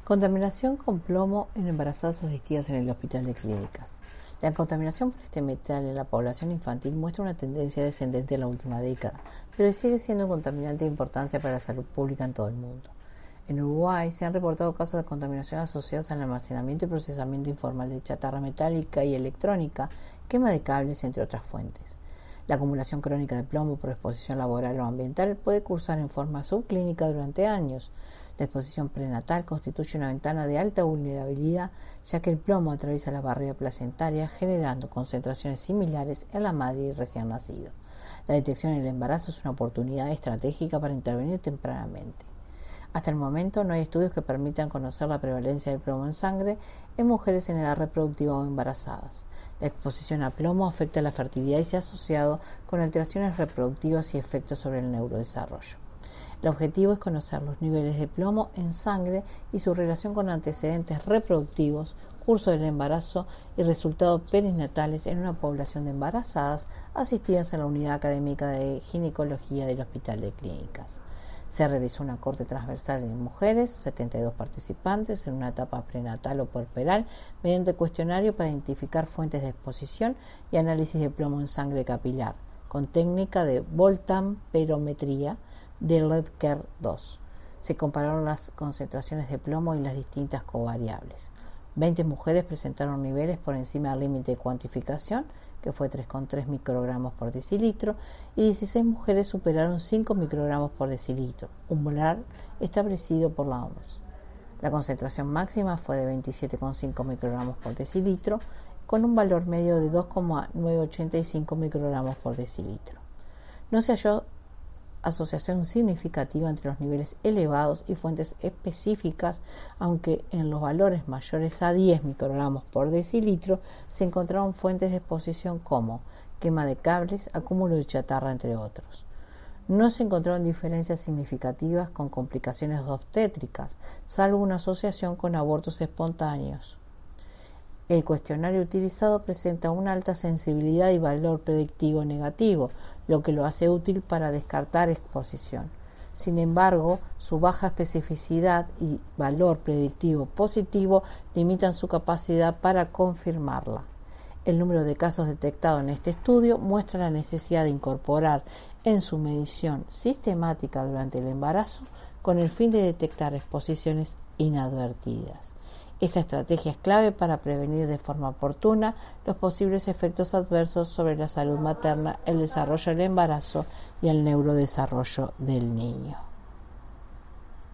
Contaminación con plomo en embarazadas asistidas en el Hospital de Clínicas. La contaminación por este metal en la población infantil muestra una tendencia descendente en la última década, pero sigue siendo un contaminante de importancia para la salud pública en todo el mundo. En Uruguay se han reportado casos de contaminación asociados al almacenamiento y procesamiento informal de chatarra metálica y electrónica, quema de cables, entre otras fuentes. La acumulación crónica de plomo por exposición laboral o ambiental puede cursar en forma subclínica durante años. La exposición prenatal constituye una ventana de alta vulnerabilidad, ya que el plomo atraviesa la barrera placentaria, generando concentraciones similares en la madre y recién nacido. La detección en el embarazo es una oportunidad estratégica para intervenir tempranamente. Hasta el momento no hay estudios que permitan conocer la prevalencia del plomo en sangre en mujeres en edad reproductiva o embarazadas. La exposición a plomo afecta la fertilidad y se ha asociado con alteraciones reproductivas y efectos sobre el neurodesarrollo. El objetivo es conocer los niveles de plomo en sangre y su relación con antecedentes reproductivos, curso del embarazo y resultados perinatales en una población de embarazadas asistidas en la Unidad Académica de Ginecología del Hospital de Clínicas. Se realizó una corte transversal en mujeres, 72 participantes, en una etapa prenatal o puerperal, mediante cuestionario para identificar fuentes de exposición y análisis de plomo en sangre capilar, con técnica de voltamperometría de Ledker-2. Se compararon las concentraciones de plomo y las distintas covariables. 20 mujeres presentaron niveles por encima del límite de cuantificación, que fue 3,3 microgramos por decilitro, y 16 mujeres superaron 5 microgramos por decilitro, umbral establecido por la OMS. La concentración máxima fue de 27,5 microgramos por decilitro, con un valor medio de 2,985 microgramos por decilitro. No se halló asociación significativa entre los niveles elevados y fuentes específicas, aunque en los valores mayores a 10 microgramos por decilitro se encontraron fuentes de exposición como quema de cables, acúmulo de chatarra, entre otros. No se encontraron diferencias significativas con complicaciones obstétricas, salvo una asociación con abortos espontáneos. El cuestionario utilizado presenta una alta sensibilidad y valor predictivo negativo, lo que lo hace útil para descartar exposición. Sin embargo, su baja especificidad y valor predictivo positivo limitan su capacidad para confirmarla. El número de casos detectados en este estudio muestra la necesidad de incorporar en su medición sistemática durante el embarazo con el fin de detectar exposiciones inadvertidas. Esta estrategia es clave para prevenir de forma oportuna los posibles efectos adversos sobre la salud materna, el desarrollo del embarazo y el neurodesarrollo del niño.